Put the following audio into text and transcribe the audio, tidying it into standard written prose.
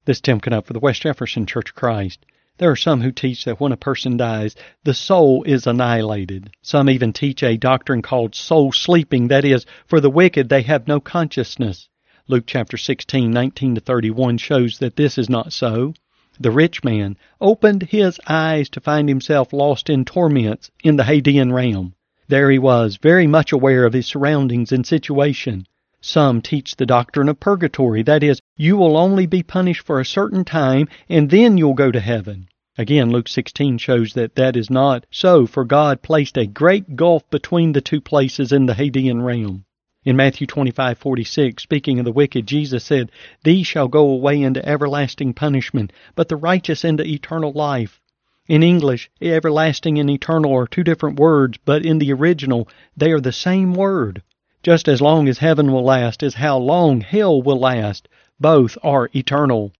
This is Tim Knupp for the West Jefferson Church of Christ. There are some who teach that when a person dies, the soul is annihilated. Some even teach a doctrine called soul sleeping, that is, for the wicked they have no consciousness. Luke chapter 16, 19-31 shows that this is not so. The rich man opened his eyes to find himself lost in torments in the Hadean realm. There he was, very much aware of his surroundings and situation. Some teach the doctrine of purgatory, that is, you will only be punished for a certain time and then you'll go to heaven. Again, Luke 16 shows that that is not so, for God placed a great gulf between the two places in the Hadean realm. In Matthew 25:46, speaking of the wicked, Jesus said, "These shall go away into everlasting punishment, but the righteous into eternal life." In English, everlasting and eternal are two different words, but in the original, they are the same word. Just as long as heaven will last is how long hell will last. Both are eternal.